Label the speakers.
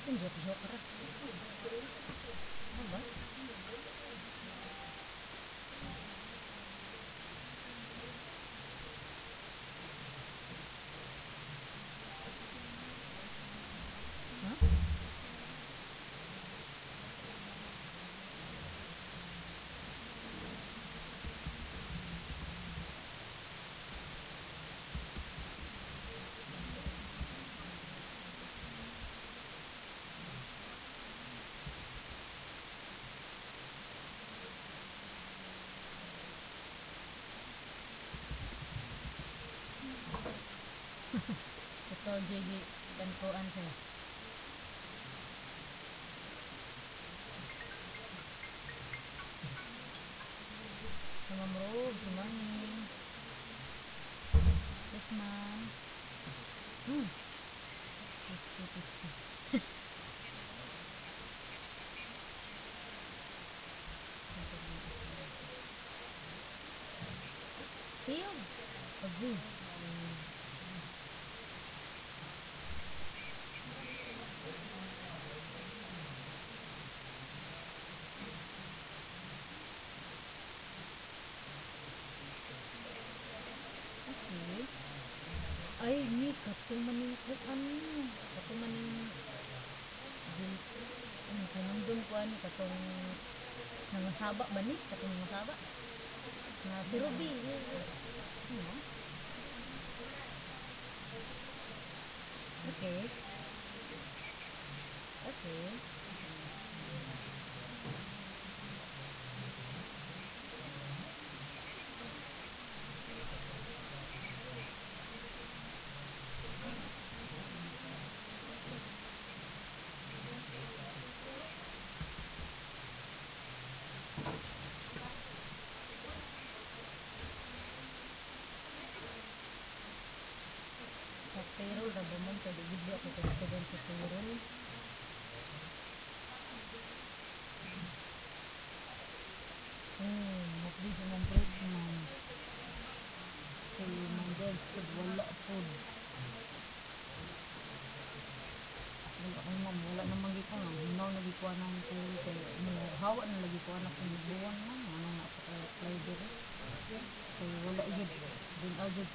Speaker 1: atin joke-joke ra. Ano ba? Huh? Ito, JG, gantuan siya. Sa Ma'am Rose, si Mami. Yes, ma'am. 50-50. Tiyog. Pag-win. Okay. Ay, ni katong maning ko ano. Katong maning kanundon ko ani katong nangasaba ba ni? Katong nangasaba. Na si Ruby. Ano? Okay. Okay. Sa payroll, rabaman kaya di gid ako confident sa payroll. Mapli sa mong break man. Si Mandel, food wala food. Wala ko ma'am, wala na magiko nga. Hinaw na gikuha ng payroll kay hawa na lagi ko anak ng buwan man. Ano na pa apply dire. Kay wala gid. Din agad